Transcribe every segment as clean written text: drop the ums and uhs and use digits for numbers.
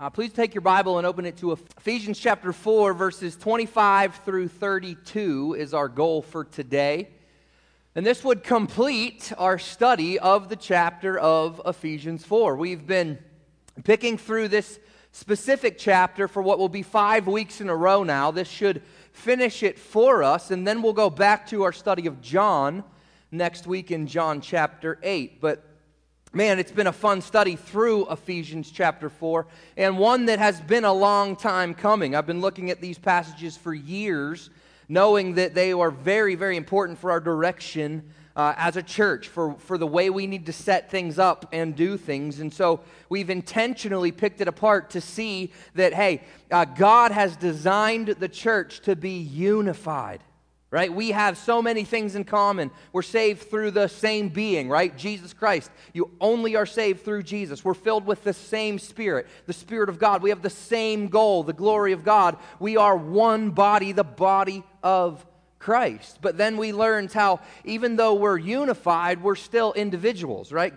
Please take your Bible and open it to Ephesians chapter 4, verses 25 through 32 is our goal for today. And this would complete our study of the chapter of Ephesians 4. We've been picking through this specific chapter for what will be 5 weeks in a row now. This should finish it for us, and then we'll go back to our study of John next week in John chapter 8. But man, it's been a fun study through Ephesians chapter 4, and one that has been a long time coming. I've been looking at these passages for years, knowing that they are very, very important for our direction as a church, for the way we need to set things up and do things. And so we've intentionally picked it apart to see that, hey, God has designed the church to be unified. Right? We have so many things in common. We're saved through the same being, right? Jesus Christ. You only are saved through Jesus. We're filled with the same Spirit, the Spirit of God. We have the same goal, the glory of God. We are one body, the body of Christ. But then we learned how even though we're unified, we're still individuals, right?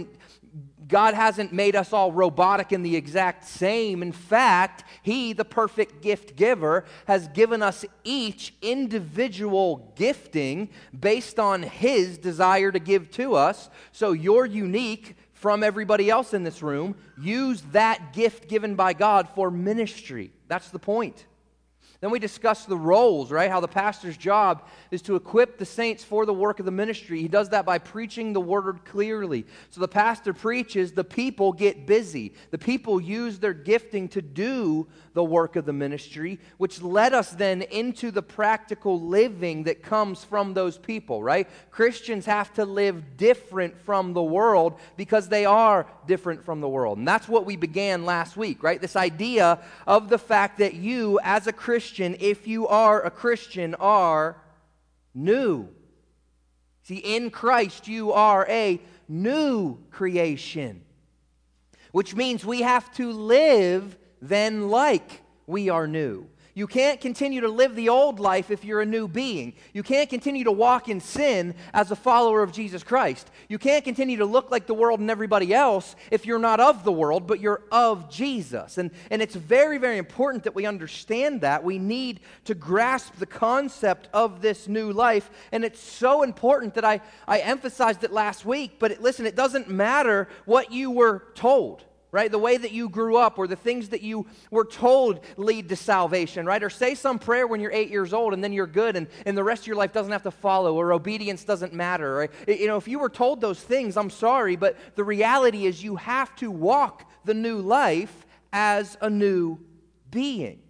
God hasn't made us all robotic in the exact same. In fact, He, the perfect gift giver, has given us each individual gifting based on His desire to give to us. So you're unique from everybody else in this room. Use that gift given by God for ministry. That's the point. Then we discussed the roles, right? How the pastor's job is to equip the saints for the work of the ministry. He does that by preaching the word clearly. So the pastor preaches, the people get busy. The people use their gifting to do the work of the ministry, which led us then into the practical living that comes from those people, right? Christians have to live different from the world because they are different from the world. And that's what we began last week, right? This idea of the fact that you, as a Christian, if you are a Christian, are new. See, in Christ, you are a new creation, which means we have to live then like we are new. You can't continue to live the old life if you're a new being. You can't continue to walk in sin as a follower of Jesus Christ. You can't continue to look like the world and everybody else if you're not of the world, but you're of Jesus. And it's very, very important that we understand that. We need to grasp the concept of this new life. And it's so important that I emphasized it last week. But listen, it doesn't matter what you were told. Right? The way that you grew up or the things that you were told lead to salvation, right? Or say some prayer when you're 8 years old and then you're good and the rest of your life doesn't have to follow, or obedience doesn't matter. Right? If you were told those things, I'm sorry, but the reality is you have to walk the new life as a new being.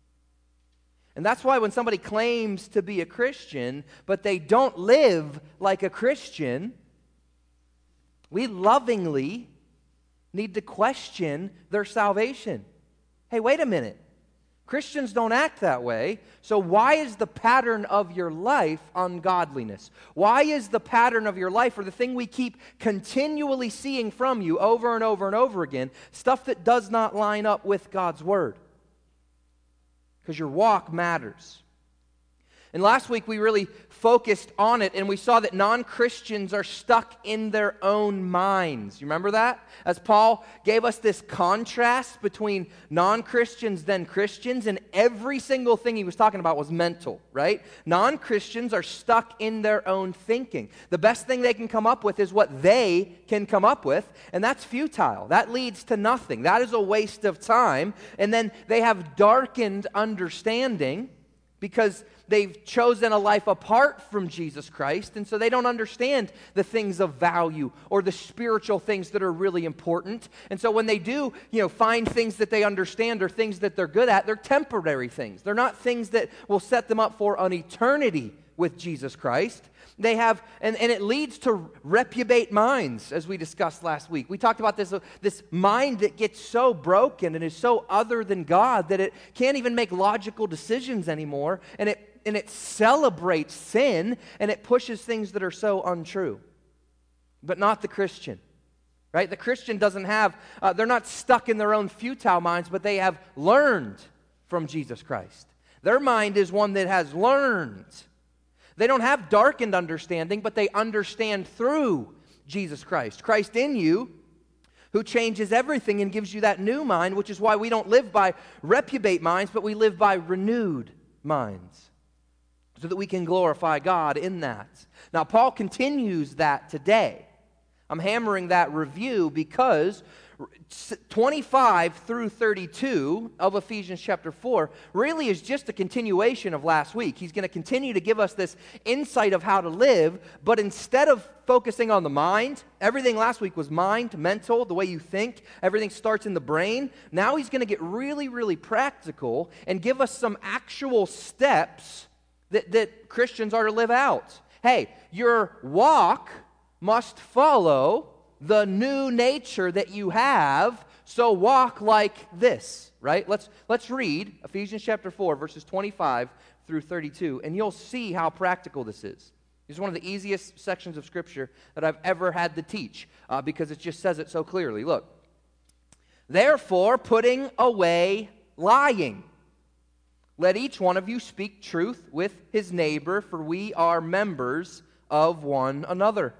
And that's why when somebody claims to be a Christian, but they don't live like a Christian, we lovingly need to question their salvation. Hey, wait a minute. Christians don't act that way, so why is the pattern of your life ungodliness? Why is the pattern of your life, or the thing we keep continually seeing from you over and over and over again, stuff that does not line up with God's Word? Because your walk matters. And last week we really focused on it, and we saw that non-Christians are stuck in their own minds. You remember that? As Paul gave us this contrast between non-Christians then Christians, and every single thing he was talking about was mental, right? Non-Christians are stuck in their own thinking. The best thing they can come up with is what they can come up with, and that's futile. That leads to nothing. That is a waste of time. And then they have darkened understanding because they've chosen a life apart from Jesus Christ, and so they don't understand the things of value or the spiritual things that are really important. And so when they do, find things that they understand or things that they're good at, they're temporary things. They're not things that will set them up for an eternity with Jesus Christ. They have, and it leads to reprobate minds, as we discussed last week. We talked about this mind that gets so broken and is so other than God that it can't even make logical decisions anymore, and it celebrates sin, and it pushes things that are so untrue. But not the Christian, right? The Christian doesn't have, they're not stuck in their own futile minds, but they have learned from Jesus Christ. Their mind is one that has learned. They don't have darkened understanding, but they understand through Jesus Christ. Christ in you, who changes everything and gives you that new mind, which is why we don't live by reprobate minds, but we live by renewed minds, so that we can glorify God in that. Now, Paul continues that today. I'm hammering that review because 25 through 32 of Ephesians chapter 4 really is just a continuation of last week. He's going to continue to give us this insight of how to live, but instead of focusing on the mind, everything last week was mind, mental, the way you think, everything starts in the brain. Now he's going to get really, really practical and give us some actual steps that Christians are to live out. Hey, your walk must follow the new nature that you have, so walk like this, right? Let's read Ephesians chapter 4, verses 25 through 32, and you'll see how practical this is. It's one of the easiest sections of Scripture that I've ever had to teach because it just says it so clearly. Look, therefore, putting away lying, let each one of you speak truth with his neighbor, for we are members of one another.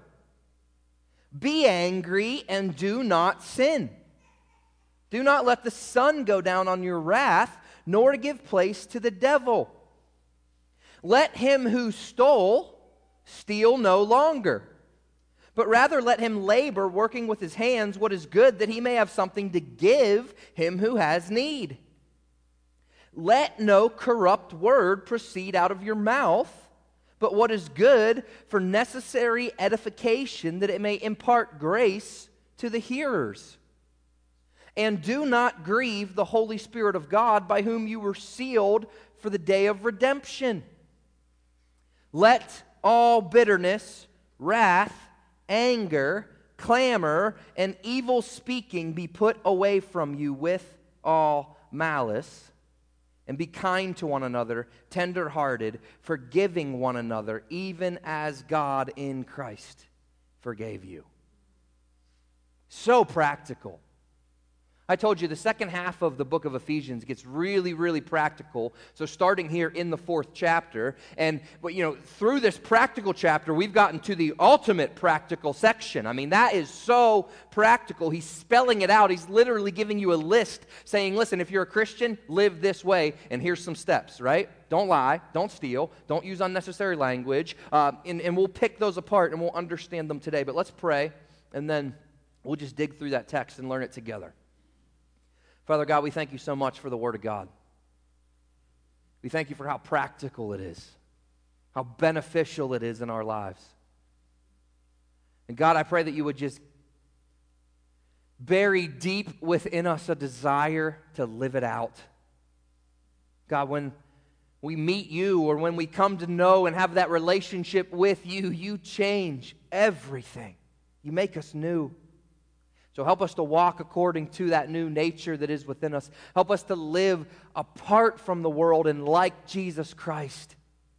Be angry and do not sin. Do not let the sun go down on your wrath, nor to give place to the devil. Let him who stole steal no longer, but rather let him labor, working with his hands what is good, that he may have something to give him who has need. Let no corrupt word proceed out of your mouth, but what is good for necessary edification, that it may impart grace to the hearers. And do not grieve the Holy Spirit of God, by whom you were sealed for the day of redemption. Let all bitterness, wrath, anger, clamor, and evil speaking be put away from you with all malice. And be kind to one another, tender-hearted, forgiving one another, even as God in Christ forgave you. So practical. I told you the second half of the book of Ephesians gets really, really practical. So starting here in the 4th chapter, and through this practical chapter, we've gotten to the ultimate practical section. I mean, that is so practical. He's spelling it out. He's literally giving you a list saying, listen, if you're a Christian, live this way, and here's some steps, right? Don't lie, don't steal, don't use unnecessary language, and we'll pick those apart and we'll understand them today. But let's pray, and then we'll just dig through that text and learn it together. Father God, we thank you so much for the Word of God. We thank you for how practical it is, how beneficial it is in our lives. And God, I pray that you would just bury deep within us a desire to live it out. God, when we meet you or when we come to know and have that relationship with you, you change everything. You make us new. So help us to walk according to that new nature that is within us. Help us to live apart from the world and like Jesus Christ.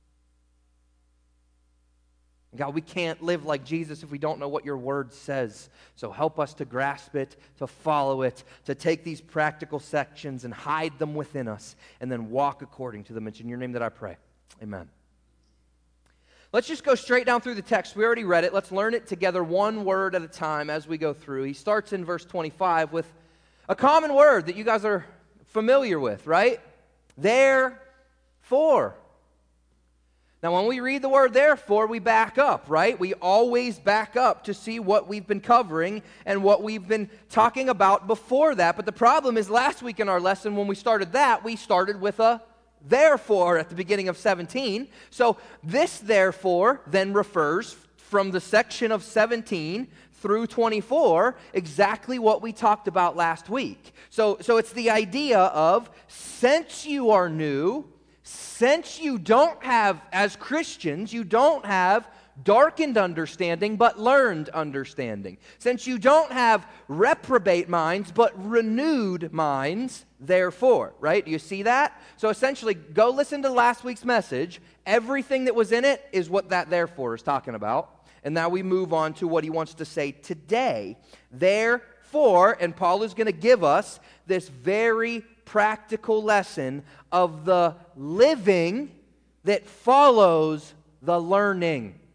God, we can't live like Jesus if we don't know what your word says. So help us to grasp it, to follow it, to take these practical sections and hide them within us, and then walk according to them. It's in your name that I pray. Amen. Let's just go straight down through the text. We already read it. Let's learn it together one word at a time as we go through. He starts in verse 25 with a common word that you guys are familiar with, right? Therefore. Now, when we read the word therefore, we back up, right? We always back up to see what we've been covering and what we've been talking about before that. But the problem is last week in our lesson, when we started that, we started with a therefore at the beginning of 17. So this therefore then refers from the section of 17 through 24 exactly what we talked about last week. So it's the idea of since you are new, since you don't have, as Christians, you don't have darkened understanding, but learned understanding. Since you don't have reprobate minds, but renewed minds, therefore, right? Do you see that? So essentially, go listen to last week's message. Everything that was in it is what that therefore is talking about. And now we move on to what he wants to say today. Therefore, and Paul is going to give us this very practical lesson of the living that follows the learning.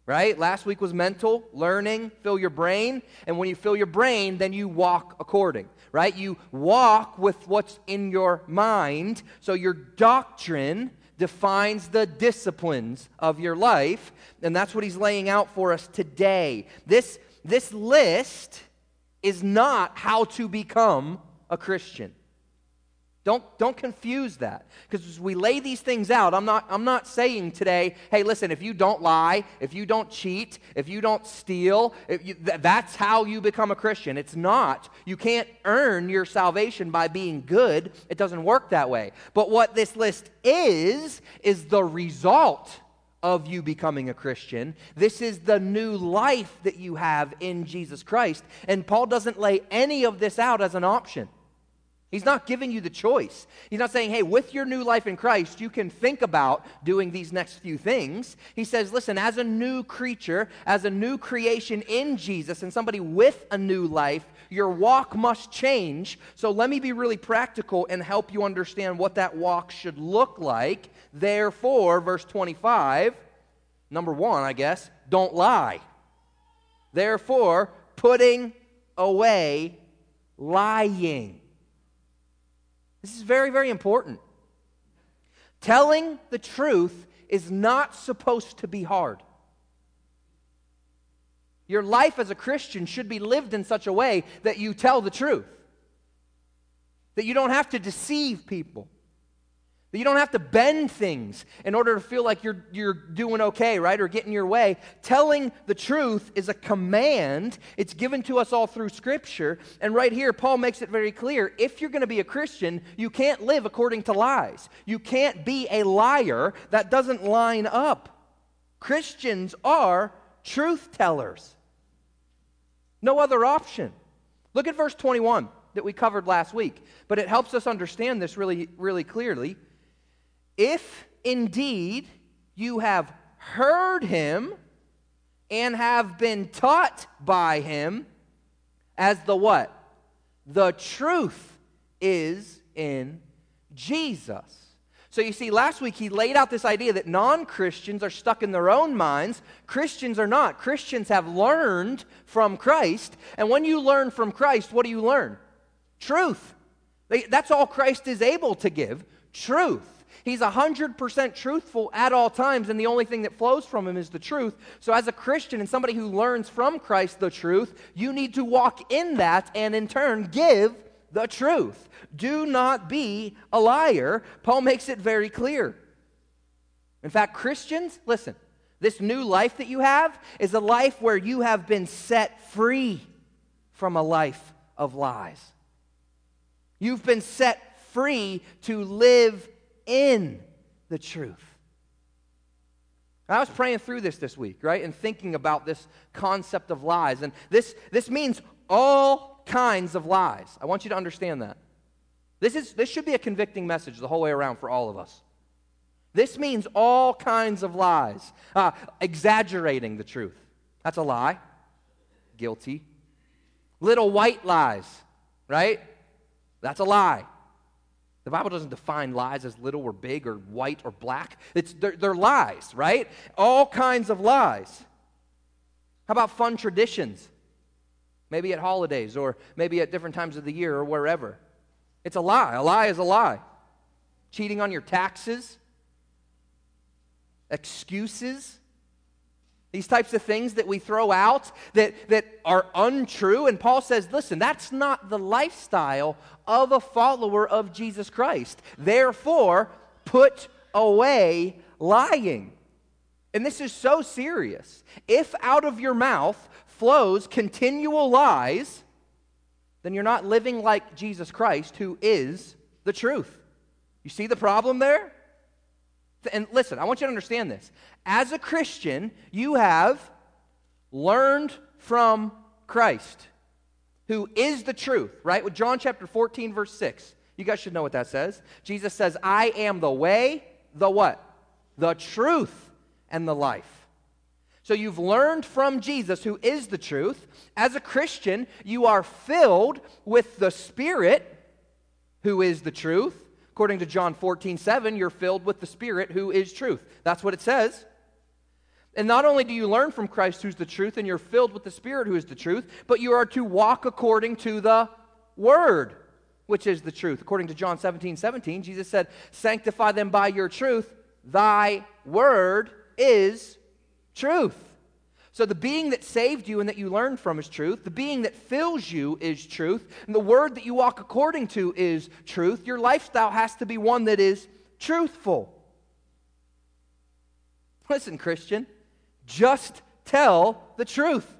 right? Last week was mental, learning, fill your brain. And when you fill your brain, then you walk according, right? You walk with what's in your mind. So your doctrine defines the disciplines of your life. And that's what he's laying out for us today. This list is not how to become a Christian. Don't confuse that, because as we lay these things out, I'm not saying today, hey, listen, if you don't lie, if you don't cheat, if you don't steal, that's how you become a Christian. It's not. You can't earn your salvation by being good. It doesn't work that way. But what this list is the result of you becoming a Christian. This is the new life that you have in Jesus Christ. And Paul doesn't lay any of this out as an option. He's not giving you the choice. He's not saying, hey, with your new life in Christ, you can think about doing these next few things. He says, listen, as a new creature, as a new creation in Jesus, and somebody with a new life, your walk must change. So let me be really practical and help you understand what that walk should look like. Therefore, verse 25, number one, I guess, don't lie. Therefore, putting away lying. This is very, very important. Telling the truth is not supposed to be hard. Your life as a Christian should be lived in such a way that you tell the truth. That you don't have to deceive people. That you don't have to bend things in order to feel like you're doing okay, right, or getting your way. Telling the truth is a command. It's given to us all through Scripture. And right here, Paul makes it very clear. If you're going to be a Christian, you can't live according to lies. You can't be a liar. That doesn't line up. Christians are truth tellers. No other option. Look at verse 21 that we covered last week. But it helps us understand this really, really clearly. If indeed you have heard him and have been taught by him, as the what? The truth is in Jesus. So you see, last week he laid out this idea that non-Christians are stuck in their own minds. Christians are not. Christians have learned from Christ. And when you learn from Christ, what do you learn? Truth. That's all Christ is able to give. Truth. He's 100% truthful at all times, and the only thing that flows from him is the truth. So as a Christian and somebody who learns from Christ the truth, you need to walk in that and in turn give the truth. Do not be a liar. Paul makes it very clear. In fact, Christians, listen, this new life that you have is a life where you have been set free from a life of lies. You've been set free to live in the truth. I was praying through this week, right, and thinking about this concept of lies. And this means all kinds of lies. I want you to understand that. This should be a convicting message the whole way around for all of us. This means all kinds of lies. Exaggerating the truth. That's a lie. Guilty. Little white lies, right? That's a lie. The Bible doesn't define lies as little or big or white or black. They're lies, right? All kinds of lies. How about fun traditions? Maybe at holidays or maybe at different times of the year or wherever. It's a lie. A lie is a lie. Cheating on your taxes. Excuses. These types of things that we throw out that are untrue. And Paul says, listen, that's not the lifestyle of a follower of Jesus Christ. Therefore, put away lying. And this is so serious. If out of your mouth flows continual lies, then you're not living like Jesus Christ, who is the truth. You see the problem there? And listen, I want you to understand this. As a Christian, you have learned from Christ, who is the truth, right? With John chapter 14, verse 6. You guys should know what that says. Jesus says, I am the way, the what? The truth and the life. So you've learned from Jesus, who is the truth. As a Christian, you are filled with the Spirit, who is the truth. According to John 14:7, you're filled with the Spirit, who is truth. That's what it says. And not only do you learn from Christ, who's the truth, and you're filled with the Spirit, who is the truth, but you are to walk according to the Word, which is the truth. According to John 17:17, Jesus said, sanctify them by your truth. Thy word is truth. So the being that saved you and that you learned from is truth. The being that fills you is truth. And the word that you walk according to is truth. Your lifestyle has to be one that is truthful. Listen, Christian, just tell the truth.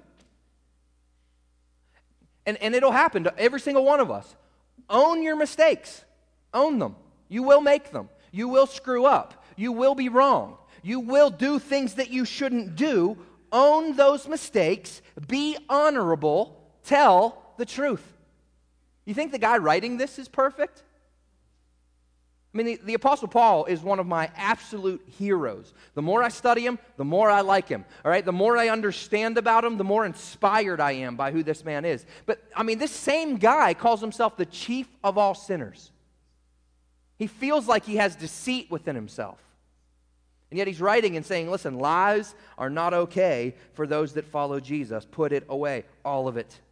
And it'll happen to every single one of us. Own your mistakes. Own them. You will make them. You will screw up. You will be wrong. You will do things that you shouldn't do. Own those mistakes. Be honorable. Tell the truth. You think the guy writing this is perfect? I mean, the Apostle Paul is one of my absolute heroes. The more I study him, the more I like him. All right, the more I understand about him, the more inspired I am by who this man is. But, I mean, this same guy calls himself the chief of all sinners. He feels like he has deceit within himself. And yet he's writing and saying, listen, lies are not okay for those that follow Jesus. Put it away, all of it.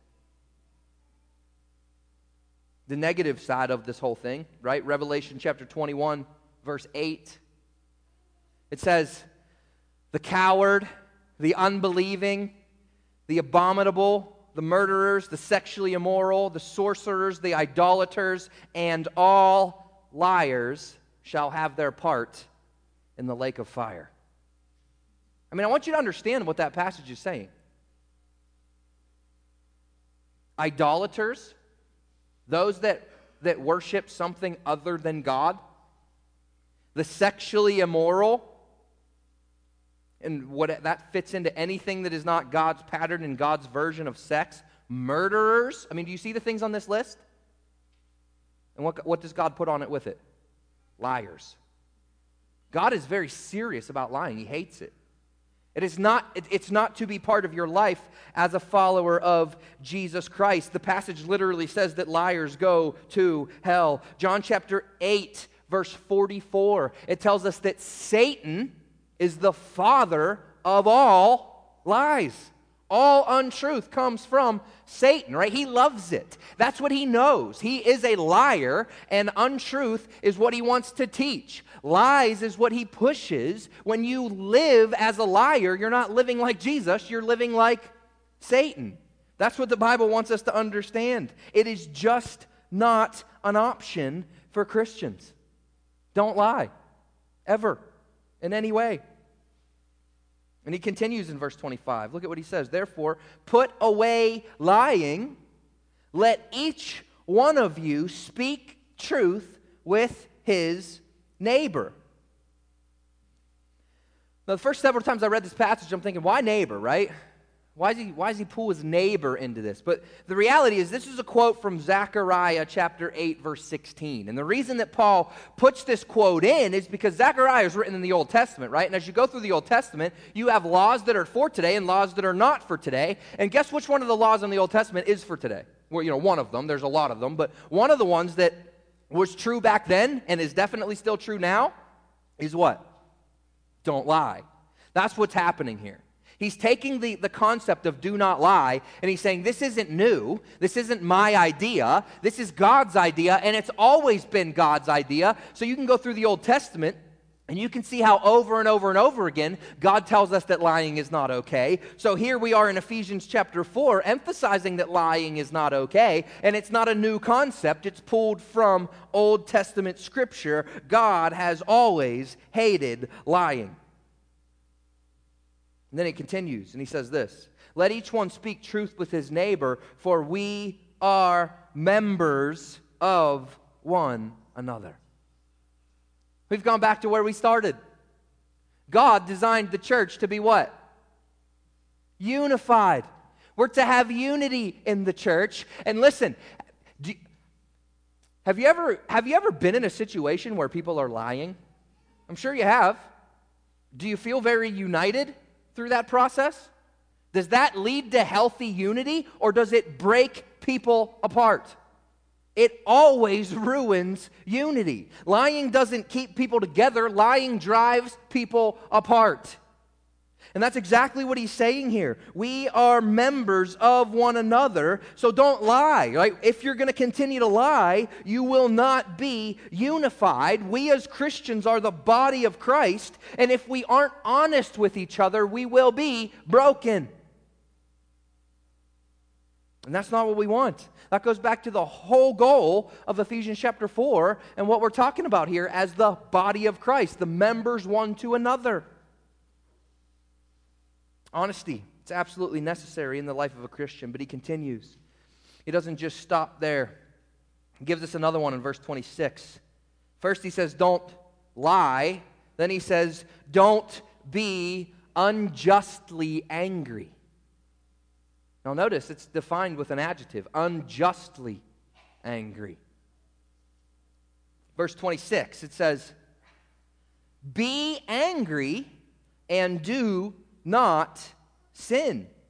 The negative side of this whole thing, right? Revelation chapter 21, verse 8. It says, the coward, the unbelieving, the abominable, the murderers, the sexually immoral, the sorcerers, the idolaters, and all liars shall have their part in the lake of fire. I mean, I want you to understand what that passage is saying. Idolaters, those that worship something other than God, the sexually immoral, and what that fits into anything that is not God's pattern and God's version of sex, murderers. I mean, do you see the things on this list? And what does God put on it with it? Liars. God is very serious about lying. He hates it. It's not to be part of your life as a follower of Jesus Christ. The passage literally says that liars go to hell. John chapter 8, verse 44, it tells us that Satan is the father of all lies. All untruth comes from Satan, right? He loves it. That's what he knows. He is a liar, and untruth is what he wants to teach. Lies is what he pushes. When you live as a liar, you're not living like Jesus, you're living like Satan. That's what the Bible wants us to understand. It is just not an option for Christians. Don't lie, ever, in any way. And he continues in verse 25. Look at what he says. Therefore, put away lying. Let each one of you speak truth with his neighbor. Now, the first several times I read this passage, I'm thinking, why neighbor, right? Why does he pull his neighbor into this? But the reality is this is a quote from Zechariah chapter 8, verse 16. And the reason that Paul puts this quote in is because Zechariah is written in the Old Testament, right? And as you go through the Old Testament, you have laws that are for today and laws that are not for today. And guess which one of the laws in the Old Testament is for today? Well, one of them. There's a lot of them. But one of the ones that was true back then and is definitely still true now is what? Don't lie. That's what's happening here. He's taking the concept of do not lie, and he's saying this isn't new, this isn't my idea, this is God's idea, and it's always been God's idea. So you can go through the Old Testament, and you can see how over and over and over again, God tells us that lying is not okay. So here we are in Ephesians chapter 4, emphasizing that lying is not okay, and it's not a new concept, it's pulled from Old Testament scripture. God has always hated lying. And then he continues, and he says this, let each one speak truth with his neighbor, for we are members of one another. We've gone back to where we started. God designed the church to be what? Unified. We're to have unity in the church. And listen, have you ever been in a situation where people are lying? I'm sure you have. Do you feel very united through that process? Does that lead to healthy unity, or does it break people apart? It always ruins unity. Lying doesn't keep people together. Lying drives people apart. And that's exactly what he's saying here. We are members of one another, so don't lie. Right? If you're going to continue to lie, you will not be unified. We as Christians are the body of Christ, and if we aren't honest with each other, we will be broken. And that's not what we want. That goes back to the whole goal of Ephesians chapter 4 and what we're talking about here as the body of Christ, the members one to another. Honesty, it's absolutely necessary in the life of a Christian, but he continues. He doesn't just stop there. He gives us another one in verse 26. First he says, don't lie. Then he says, don't be unjustly angry. Now notice, it's defined with an adjective, unjustly angry. Verse 26, it says, be angry and do not sin. It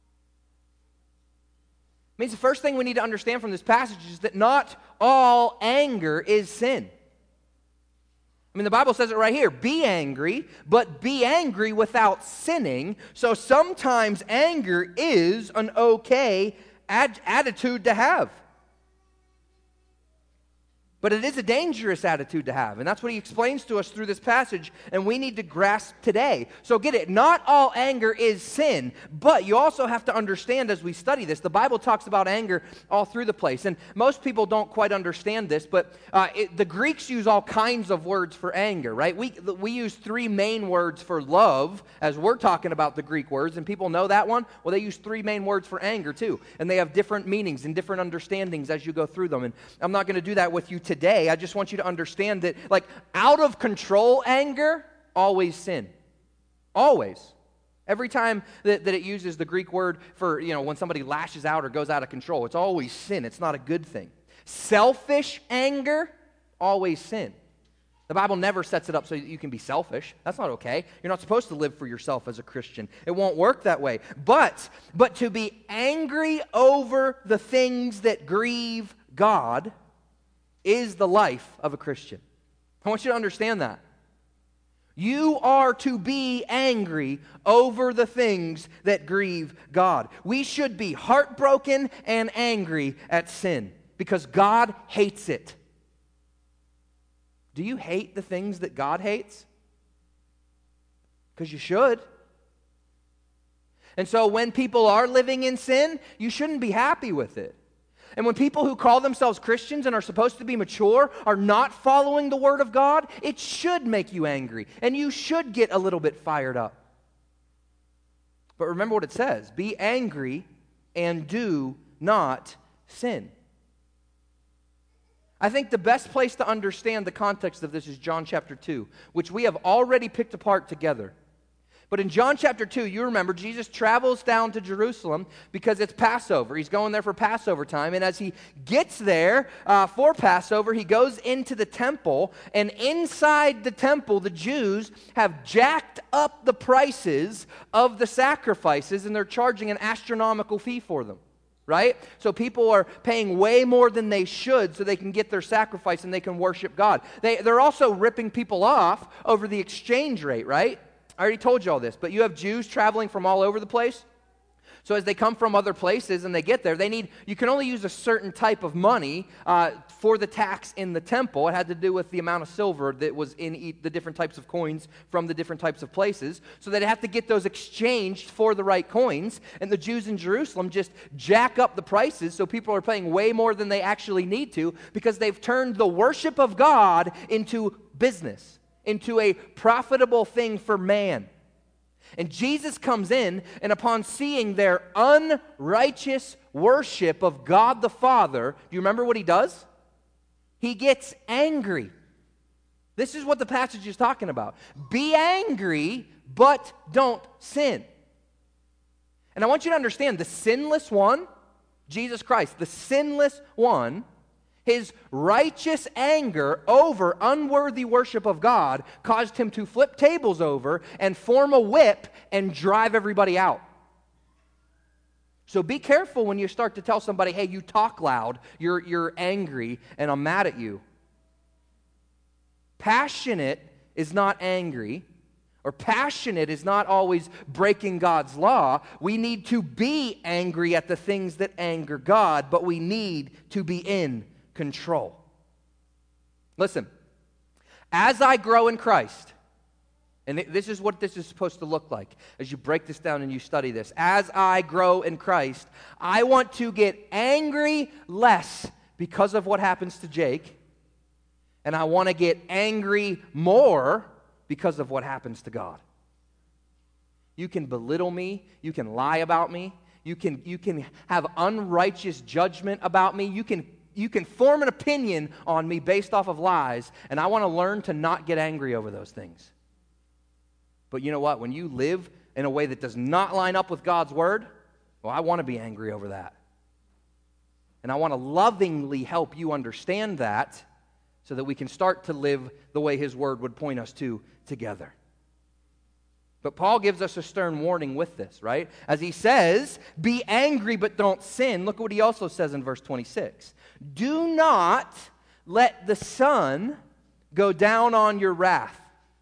means the first thing we need to understand from this passage is that not all anger is sin. I mean, the Bible says it right here, be angry, but be angry without sinning. So sometimes anger is an okay attitude to have. But it is a dangerous attitude to have, and that's what he explains to us through this passage, and we need to grasp today. So get it, not all anger is sin, but you also have to understand as we study this, the Bible talks about anger all through the place, and most people don't quite understand this, but the Greeks use all kinds of words for anger, right? We use three main words for love, as we're talking about the Greek words, and people know that one. Well, they use three main words for anger too, and they have different meanings and different understandings as you go through them, and I'm not going to do that with you today. I just want you to understand that, like, out of control anger, always sin. Always. Every time that it uses the Greek word for, when somebody lashes out or goes out of control, it's always sin. It's not a good thing. Selfish anger, always sin. The Bible never sets it up so that you can be selfish. That's not okay. You're not supposed to live for yourself as a Christian. It won't work that way. But to be angry over the things that grieve God is the life of a Christian. I want you to understand that. You are to be angry over the things that grieve God. We should be heartbroken and angry at sin because God hates it. Do you hate the things that God hates? Because you should. And so when people are living in sin, you shouldn't be happy with it. And when people who call themselves Christians and are supposed to be mature are not following the Word of God, it should make you angry. And you should get a little bit fired up. But remember what it says. Be angry and do not sin. I think the best place to understand the context of this is John chapter 2, which we have already picked apart together. But in John chapter 2, you remember, Jesus travels down to Jerusalem because it's Passover. He's going there for Passover time. And as he gets there for Passover, he goes into the temple. And inside the temple, the Jews have jacked up the prices of the sacrifices, and they're charging an astronomical fee for them. Right? So people are paying way more than they should so they can get their sacrifice and they can worship God. They're also ripping people off over the exchange rate, right? I already told you all this, but you have Jews traveling from all over the place. So as they come from other places and they get there, you can only use a certain type of money for the tax in the temple. It had to do with the amount of silver that was in the different types of coins from the different types of places. So they'd have to get those exchanged for the right coins. And the Jews in Jerusalem just jack up the prices so people are paying way more than they actually need to because they've turned the worship of God into business, into a profitable thing for man. And Jesus comes in, and upon seeing their unrighteous worship of God the Father, do you remember what he does? He gets angry. This is what the passage is talking about. Be angry, but don't sin. And I want you to understand, the sinless one, Jesus Christ, the sinless one, his righteous anger over unworthy worship of God caused him to flip tables over and form a whip and drive everybody out. So be careful when you start to tell somebody, hey, you talk loud, you're angry, and I'm mad at you. Passionate is not angry, or passionate is not always breaking God's law. We need to be angry at the things that anger God, but we need to be in control. Listen, as I grow in Christ, and this is what this is supposed to look like as you break this down and you study this. As I grow in Christ, I want to get angry less because of what happens to Jake, and I want to get angry more because of what happens to God. You can belittle me, you can lie about me, you can have unrighteous judgment about me, you can form an opinion on me based off of lies, and I want to learn to not get angry over those things. But you know what? When you live in a way that does not line up with God's word, well, I want to be angry over that. And I want to lovingly help you understand that so that we can start to live the way his word would point us to together. But Paul gives us a stern warning with this, right? As he says, be angry but don't sin. Look at what he also says in verse 26. Do not let the sun go down on your wrath.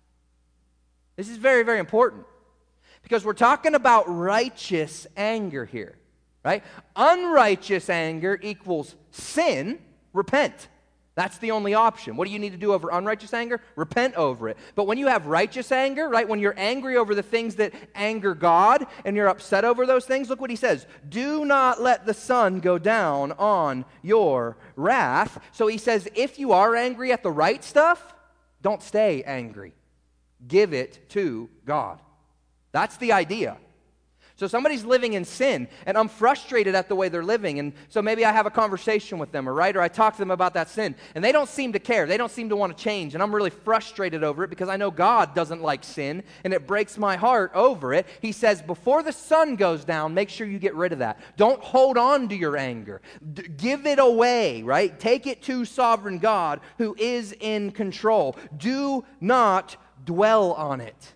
This is very, very important because we're talking about righteous anger here, right? Unrighteous anger equals sin, repent. That's the only option. What do you need to do over unrighteous anger? Repent over it. But when you have righteous anger, right, when you're angry over the things that anger God and you're upset over those things, look what he says. Do not let the sun go down on your wrath. So he says, if you are angry at the right stuff, don't stay angry. Give it to God. That's the idea. So somebody's living in sin, and I'm frustrated at the way they're living, and so maybe I have a conversation with them, or I talk to them about that sin, and they don't seem to care. They don't seem to want to change, and I'm really frustrated over it because I know God doesn't like sin, and it breaks my heart over it. He says, before the sun goes down, make sure you get rid of that. Don't hold on to your anger. Give it away, right? Take it to sovereign God who is in control. Do not dwell on it.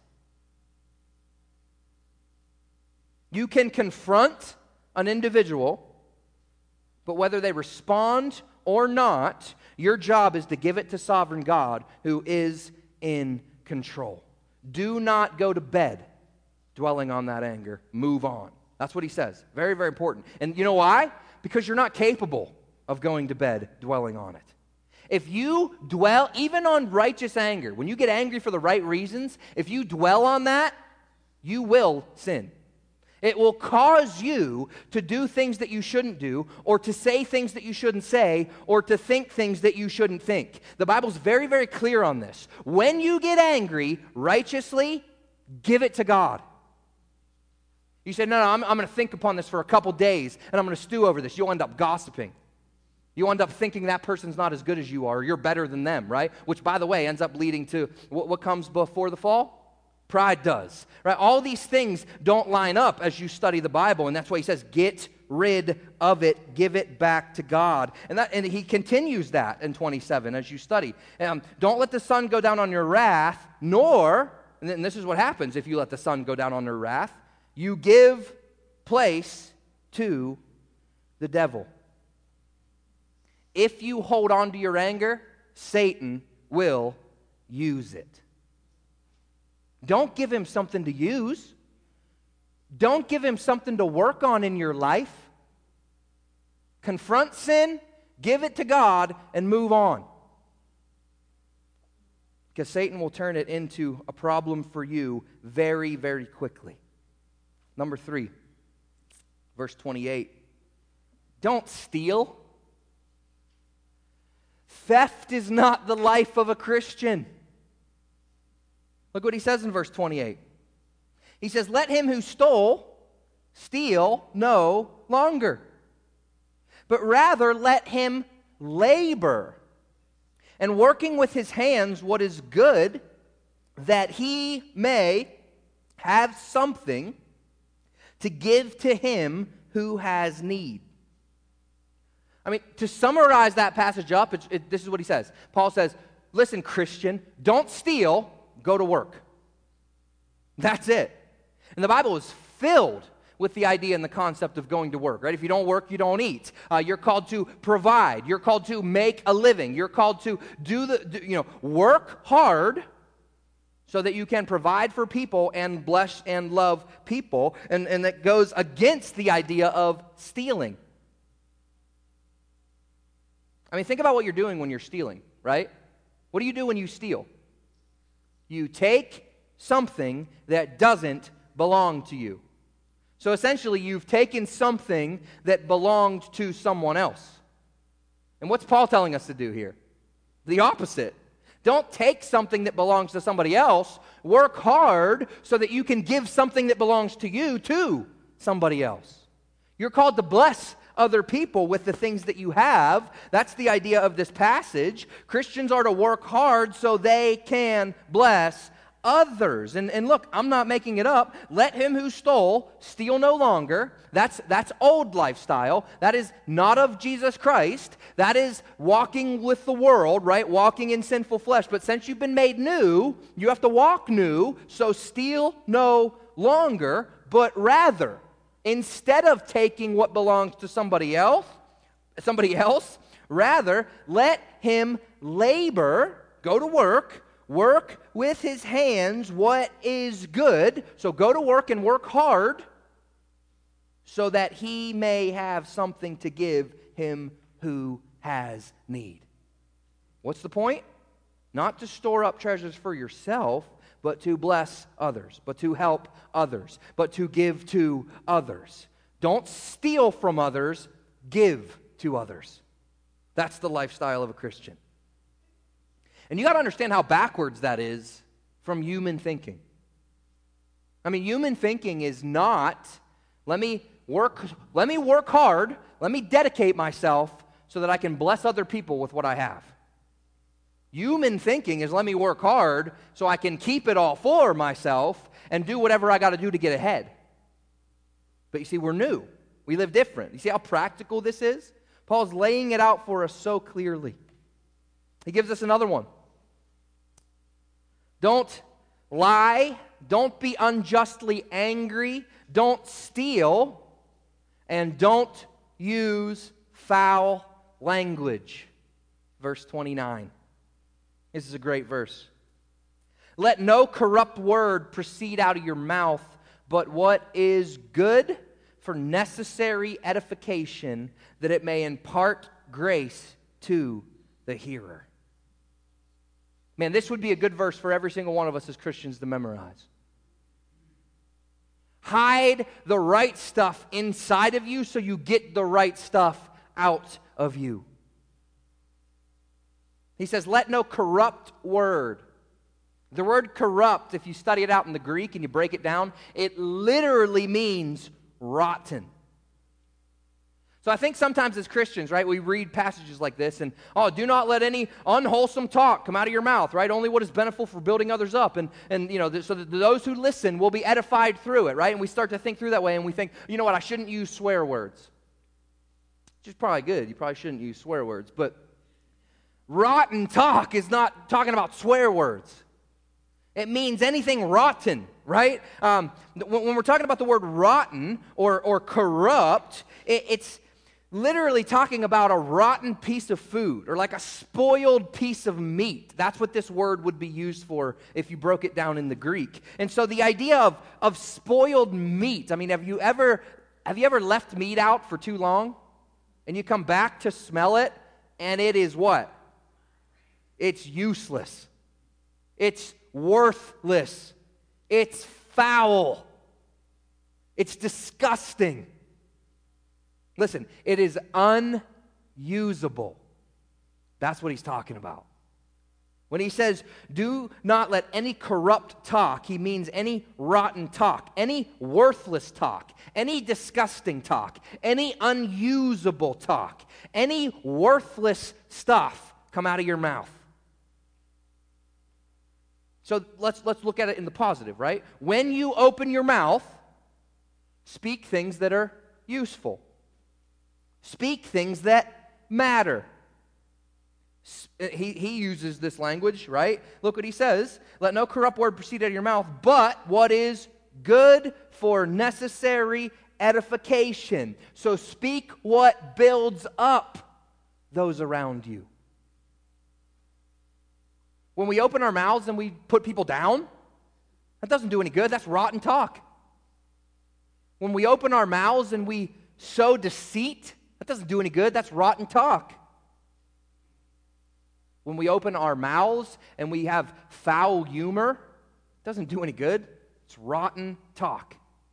You can confront an individual, but whether they respond or not, your job is to give it to sovereign God who is in control. Do not go to bed dwelling on that anger. Move on. That's what he says. Very, very important. And you know why? Because you're not capable of going to bed dwelling on it. If you dwell even on righteous anger, when you get angry for the right reasons, if you dwell on that, you will sin. It will cause you to do things that you shouldn't do, or to say things that you shouldn't say, or to think things that you shouldn't think. The Bible's very, very clear on this. When you get angry righteously, give it to God. You say, no, I'm going to think upon this for a couple days, and I'm going to stew over this. You'll end up gossiping. You end up thinking that person's not as good as you are, or you're better than them, right? Which, by the way, ends up leading to what comes before the fall? Pride does, right? All these things don't line up as you study the Bible, and that's why he says, get rid of it, give it back to God. And he continues that in 27 as you study. Don't let the sun go down on your wrath, nor, and this is what happens if you let the sun go down on your wrath, you give place to the devil. If you hold on to your anger, Satan will use it. Don't give him something to use. Don't give him something to work on in your life. Confront sin, give it to God, and move on. Because Satan will turn it into a problem for you very, very quickly. Number 3, verse 28. Don't steal. Theft is not the life of a Christian. Look what he says in verse 28. He says, let him who stole steal no longer, but rather let him labor, and working with his hands what is good, that he may have something to give to him who has need. I mean, to summarize that passage up, this is what he says. Paul says, listen, Christian, don't steal, go to work. That's it. And the Bible is filled with the idea and the concept of going to work, right? If you don't work, you don't eat. You're called to provide. You're called to make a living. You're called to work hard so that you can provide for people and bless and love people. And that goes against the idea of stealing. I mean, think about what you're doing when you're stealing, right? What do you do when you steal? You take something that doesn't belong to you. So essentially, you've taken something that belonged to someone else. And what's Paul telling us to do here? The opposite. Don't take something that belongs to somebody else. Work hard so that you can give something that belongs to you to somebody else. You're called to bless other people with the things that you have. That's the idea of this passage. Christians are to work hard so they can bless others. And look, I'm not making it up. Let him who stole steal no longer. That's old lifestyle. That is not of Jesus Christ. That is walking with the world, right? Walking in sinful flesh. But since you've been made new, you have to walk new. So steal no longer, but rather, instead of taking what belongs to somebody else, rather let him labor, go to work with his hands what is good. So go to work and work hard so that he may have something to give him who has need. What's the point? Not to store up treasures for yourself, but to bless others, but to help others, but to give to others. Don't steal from others, give to others. That's the lifestyle of a Christian. And you got to understand how backwards that is from human thinking. I mean, human thinking is not, let me work hard, let me dedicate myself so that I can bless other people with what I have. Human thinking is let me work hard so I can keep it all for myself and do whatever I got to do to get ahead. But you see, we're new. We live different. You see how practical this is? Paul's laying it out for us so clearly. He gives us another one. Don't lie. Don't be unjustly angry. Don't steal. And don't use foul language. Verse 29. This is a great verse. Let no corrupt word proceed out of your mouth, but what is good for necessary edification, that it may impart grace to the hearer. Man, this would be a good verse for every single one of us as Christians to memorize. Hide the right stuff inside of you so you get the right stuff out of you. He says, let no corrupt word. The word corrupt, if you study it out in the Greek and you break it down, it literally means rotten. So I think sometimes as Christians, right, we read passages like this and, do not let any unwholesome talk come out of your mouth, right? Only what is beneficial for building others up. And so that those who listen will be edified through it, right? And we start to think through that way and we think, you know what, I shouldn't use swear words. Which is probably good. You probably shouldn't use swear words. But rotten talk is not talking about swear words. It means anything rotten, right? When we're talking about the word rotten or corrupt, it's literally talking about a rotten piece of food or like a spoiled piece of meat. That's what this word would be used for if you broke it down in the Greek. And so the idea of spoiled meat, I mean, have you ever left meat out for too long and you come back to smell it and it is what? It's useless. It's worthless. It's foul. It's disgusting. Listen, it is unusable. That's what he's talking about. When he says, do not let any corrupt talk, he means any rotten talk, any worthless talk, any disgusting talk, any unusable talk, any worthless stuff come out of your mouth. So let's look at it in the positive, right? When you open your mouth, speak things that are useful. Speak things that matter. He uses this language, right? Look what he says. Let no corrupt word proceed out of your mouth, but what is good for necessary edification. So speak what builds up those around you. When we open our mouths and we put people down, That doesn't do any good. That's rotten talk. When we open our mouths and we sow deceit, that doesn't do any good. That's rotten talk. When we open our mouths and we have foul humor, it doesn't do any good. It's rotten talk.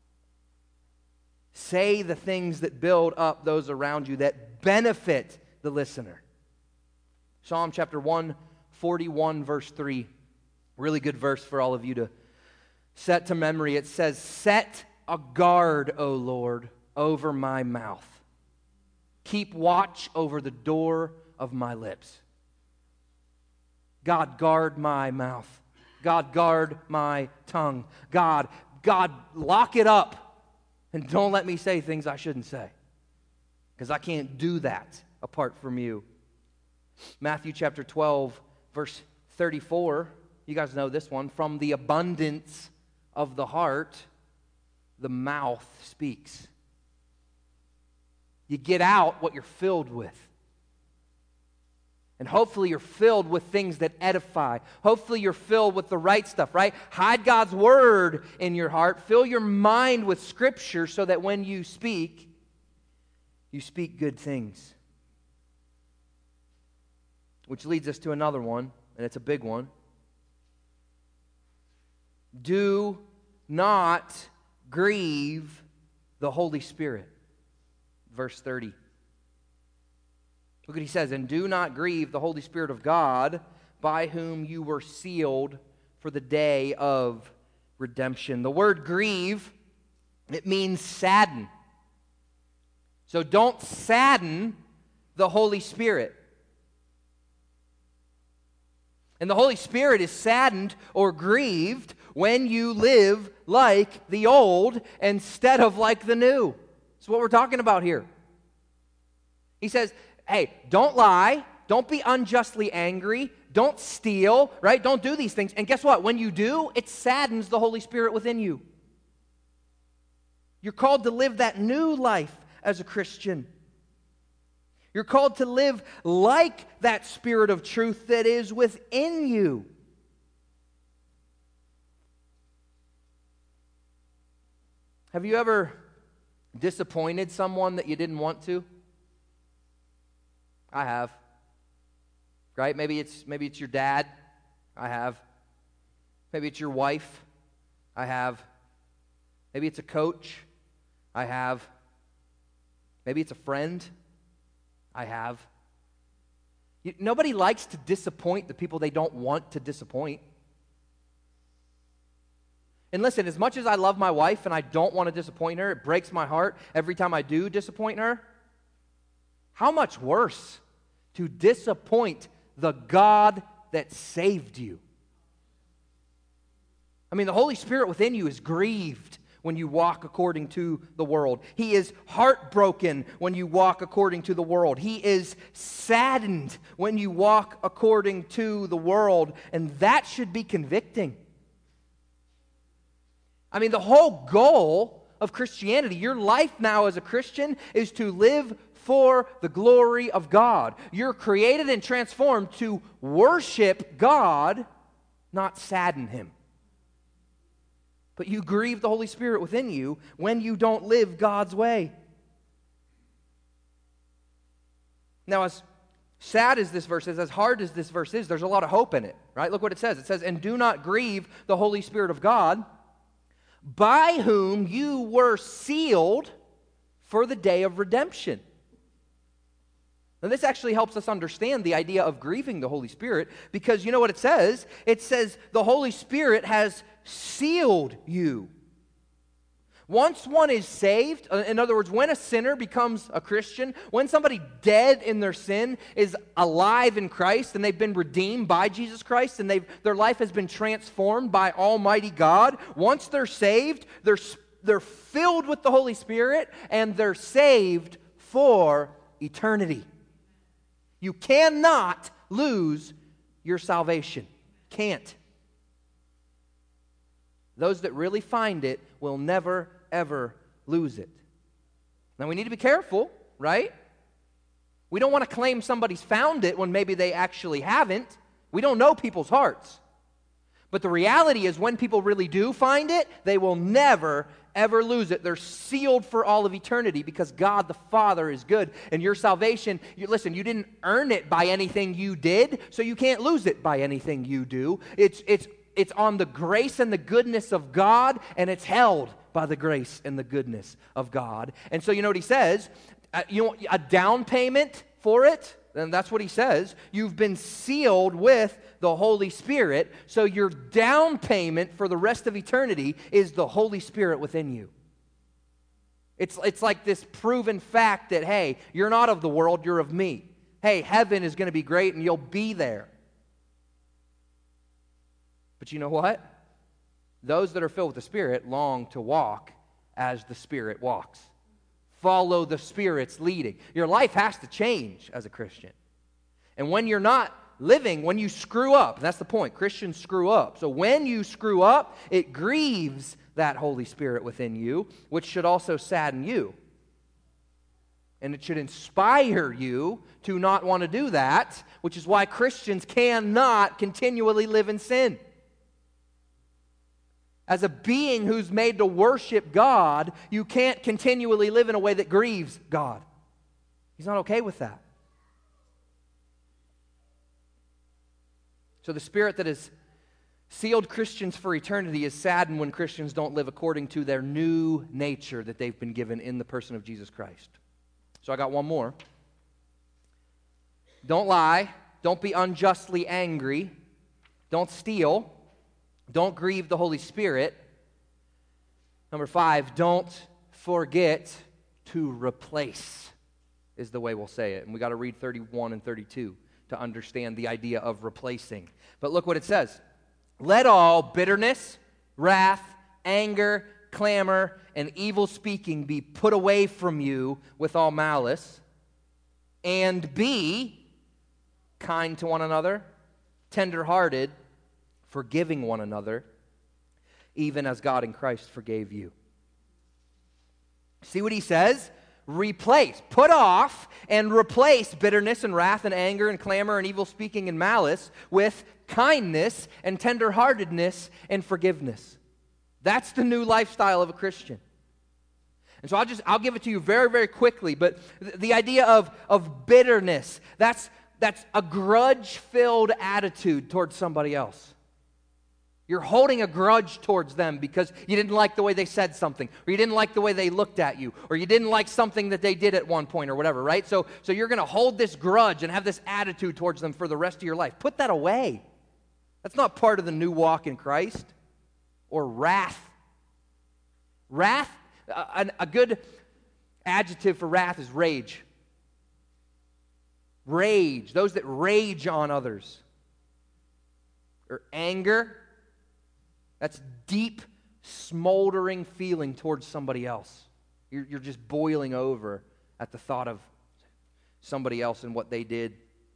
Say the things that build up those around you, that benefit the listener. Psalm chapter 141, verse 3. Really good verse for all of you to set to memory. It says, "Set a guard, O Lord, over my mouth. Keep watch over the door of my lips." God, guard my mouth. God, guard my tongue. God, lock it up and don't let me say things I shouldn't say, because I can't do that apart from you. Matthew chapter 12, verse 34. You guys know this one. From the abundance of the heart, the mouth speaks. You get out what you're filled with. And hopefully you're filled with things that edify. Hopefully you're filled with the right stuff, right? Hide God's word in your heart. Fill your mind with Scripture so that when you speak good things. Which leads us to another one, and it's a big one. Do not grieve the Holy Spirit. Verse 30. Look what he says, "And do not grieve the Holy Spirit of God, by whom you were sealed for the day of redemption." The word grieve, it means sadden. So don't sadden the Holy Spirit. And the Holy Spirit is saddened or grieved when you live like the old instead of like the new. That's what we're talking about here. He says, hey, don't lie, don't be unjustly angry, don't steal, right? Don't do these things. And guess what? When you do, it saddens the Holy Spirit within you. You're called to live that new life as a Christian. You're called to live like that Spirit of truth that is within you. Have you ever disappointed someone that you didn't want to? I have. Right? Maybe it's your dad. I have. Maybe it's your wife. I have. Maybe it's a coach. I have. Maybe it's a friend. I have. Nobody likes to disappoint the people they don't want to disappoint. And listen, as much as I love my wife and I don't want to disappoint her, it breaks my heart every time I do disappoint her. How much worse to disappoint the God that saved you? I mean, the Holy Spirit within you is grieved when you walk according to the world. He is heartbroken when you walk according to the world. He is saddened when you walk according to the world, and that should be convicting. I mean, the whole goal of Christianity, your life now as a Christian, is to live for the glory of God. You're created and transformed to worship God, not sadden Him. But you grieve the Holy Spirit within you when you don't live God's way. Now, as sad as this verse is, as hard as this verse is, there's a lot of hope in it, right? Look what it says. It says, "And do not grieve the Holy Spirit of God, by whom you were sealed for the day of redemption." And this actually helps us understand the idea of grieving the Holy Spirit, because you know what it says? It says the Holy Spirit has sealed you. Once one is saved, in other words, when a sinner becomes a Christian, when somebody dead in their sin is alive in Christ and they've been redeemed by Jesus Christ and their life has been transformed by Almighty God, once they're saved, they're filled with the Holy Spirit and they're saved for eternity. You cannot lose your salvation. Can't. Those that really find it will never, ever lose it. Now, we need to be careful, right? We don't want to claim somebody's found it when maybe they actually haven't. We don't know people's hearts. But the reality is when people really do find it, they will never, ever lose it. They're sealed for all of eternity because God the Father is good. And your salvation, listen, you didn't earn it by anything you did, so you can't lose it by anything you do. It's on the grace and the goodness of God, and it's held by the grace and the goodness of God. And so you know what he says? A down payment for it? And that's what he says. You've been sealed with the Holy Spirit, so your down payment for the rest of eternity is the Holy Spirit within you. It's like this proven fact that, hey, you're not of the world, you're of me. Hey, heaven is going to be great and you'll be there. But you know what? Those that are filled with the Spirit long to walk as the Spirit walks. Follow the Spirit's leading. Your life has to change as a Christian. And when you're not living, when you screw up, that's the point. Christians screw up. So when you screw up, it grieves that Holy Spirit within you, which should also sadden you. And it should inspire you to not want to do that, which is why Christians cannot continually live in sin. As a being who's made to worship God, you can't continually live in a way that grieves God. He's not okay with that. So the Spirit that has sealed Christians for eternity is saddened when Christians don't live according to their new nature that they've been given in the person of Jesus Christ. So I got one more. Don't lie. Don't be unjustly angry. Don't steal. Don't grieve the Holy Spirit. Number 5, don't forget to replace, is the way we'll say it. And we got to read 31 and 32 to understand the idea of replacing. But look what it says. Let all bitterness, wrath, anger, clamor, and evil speaking be put away from you with all malice, and be kind to one another, tender-hearted, forgiving one another, even as God in Christ forgave you. See what he says? Replace, put off and replace bitterness and wrath and anger and clamor and evil speaking and malice with kindness and tenderheartedness and forgiveness. That's the new lifestyle of a Christian. And so I'll give it to you very, very quickly, but the idea of bitterness, that's a grudge-filled attitude towards somebody else. You're holding a grudge towards them because you didn't like the way they said something, or you didn't like the way they looked at you, or you didn't like something that they did at one point or whatever, right? So you're going to hold this grudge and have this attitude towards them for the rest of your life. Put that away. That's not part of the new walk in Christ. Or wrath. Wrath, a good adjective for wrath is rage. Rage, those that rage on others. Or anger. That's deep, smoldering feeling towards somebody else. You're just boiling over at the thought of somebody else and what they did.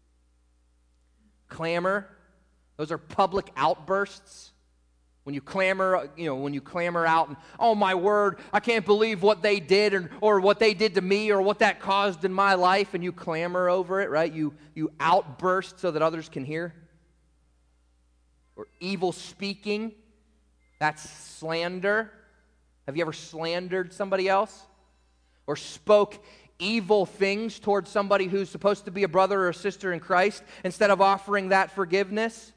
Clamor, those are public outbursts. When you clamor out and, oh my word, I can't believe what they did or what they did to me or what that caused in my life, and you clamor over it, right? You outburst so that others can hear. Or evil speaking. That's slander. Have you ever slandered somebody else? Or spoke evil things towards somebody who's supposed to be a brother or a sister in Christ instead of offering that forgiveness?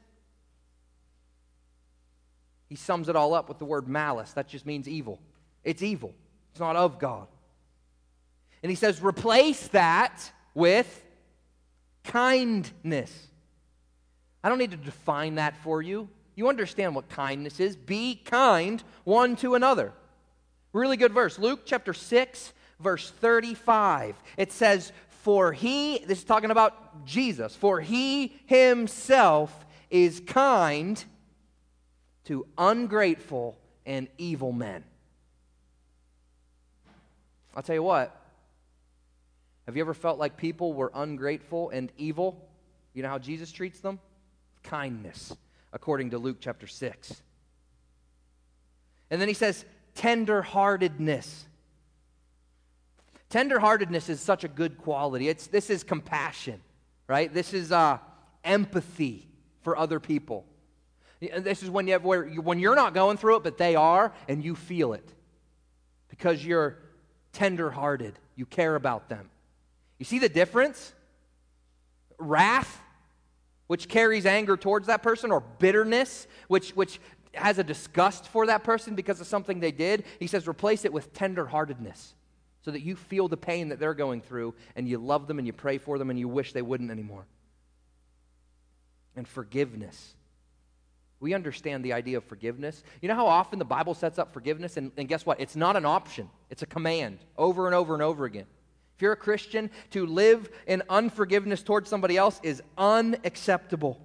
He sums it all up with the word malice. That just means evil. It's evil. It's not of God. And he says, replace that with kindness. I don't need to define that for you. You understand what kindness is. Be kind one to another. Really good verse. Luke chapter 6, verse 35. It says, this is talking about Jesus, for he himself is kind to ungrateful and evil men. I'll tell you what. Have you ever felt like people were ungrateful and evil? You know how Jesus treats them? Kindness, according to Luke chapter 6. And then he says, tenderheartedness. Tenderheartedness is such a good quality. This is compassion, right? This is empathy for other people. And this is when you're not going through it, but they are, and you feel it because you're tender-hearted. You care about them. You see the difference? Wrath, which carries anger towards that person, or bitterness, which has a disgust for that person because of something they did. He says replace it with tender-heartedness so that you feel the pain that they're going through and you love them and you pray for them and you wish they wouldn't anymore. And forgiveness. We understand the idea of forgiveness. You know how often the Bible sets up forgiveness? And guess what? It's not an option. It's a command over and over and over again. If you're a Christian, to live in unforgiveness towards somebody else is unacceptable.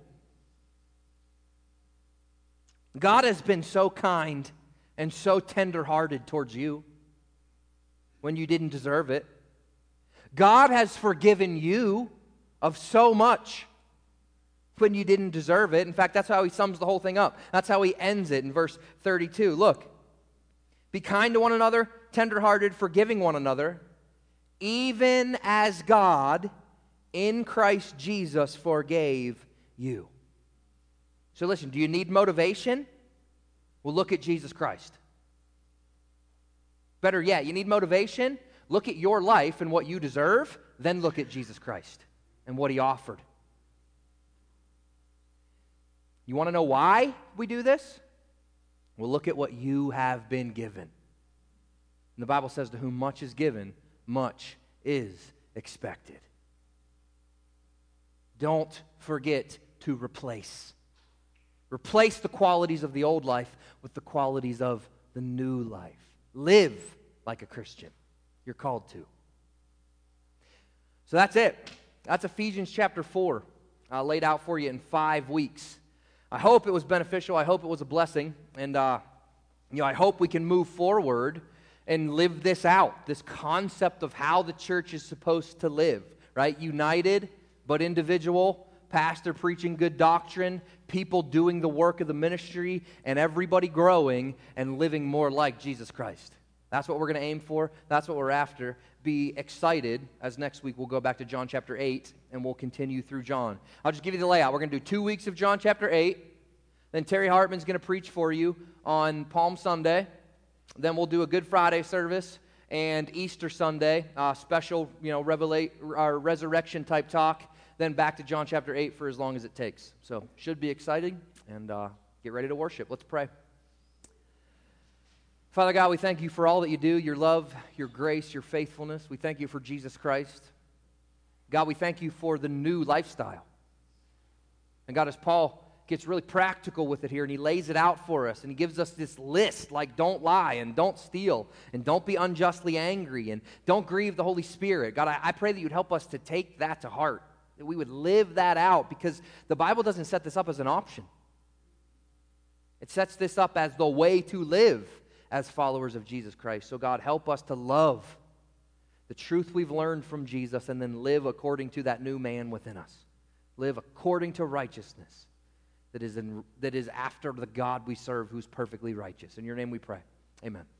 God has been so kind and so tender-hearted towards you when you didn't deserve it. God has forgiven you of so much when you didn't deserve it. In fact, that's how he sums the whole thing up. That's how he ends it in verse 32. Look, be kind to one another, tender-hearted, forgiving one another, even as God in Christ Jesus forgave you. So listen, do you need motivation? Well, look at Jesus Christ. Better yet, you need motivation? Look at your life and what you deserve, then look at Jesus Christ and what he offered. You want to know why we do this? Well, look at what you have been given. And the Bible says, to whom much is given, much is expected. Don't forget to replace. Replace the qualities of the old life with the qualities of the new life. Live like a Christian. You're called to. So that's it. That's Ephesians chapter 4, laid out for you in 5 weeks. I hope it was beneficial. I hope it was a blessing. And, I hope we can move forward and live this out, this concept of how the church is supposed to live, right? United, but individual, pastor preaching good doctrine, people doing the work of the ministry, and everybody growing and living more like Jesus Christ. That's what we're going to aim for. That's what we're after. Be excited, as next week we'll go back to John chapter 8, and we'll continue through John. I'll just give you the layout. We're going to do 2 weeks of John chapter 8. Then Terry Hartman's going to preach for you on Palm Sunday. Then we'll do a Good Friday service and Easter Sunday, special, resurrection type talk. Then back to John chapter 8 for as long as it takes. So should be exciting, and get ready to worship. Let's pray. Father God, we thank you for all that you do, your love, your grace, your faithfulness. We thank you for Jesus Christ. God, we thank you for the new lifestyle. And God, as Paul gets really practical with it here, and he lays it out for us, and he gives us this list, like don't lie, and don't steal, and don't be unjustly angry, and don't grieve the Holy Spirit. God, I pray that you'd help us to take that to heart, that we would live that out, because the Bible doesn't set this up as an option. It sets this up as the way to live as followers of Jesus Christ. So God, help us to love the truth we've learned from Jesus and then live according to that new man within us. Live according to righteousness that is after the God we serve who's perfectly righteous. In your name we pray. Amen.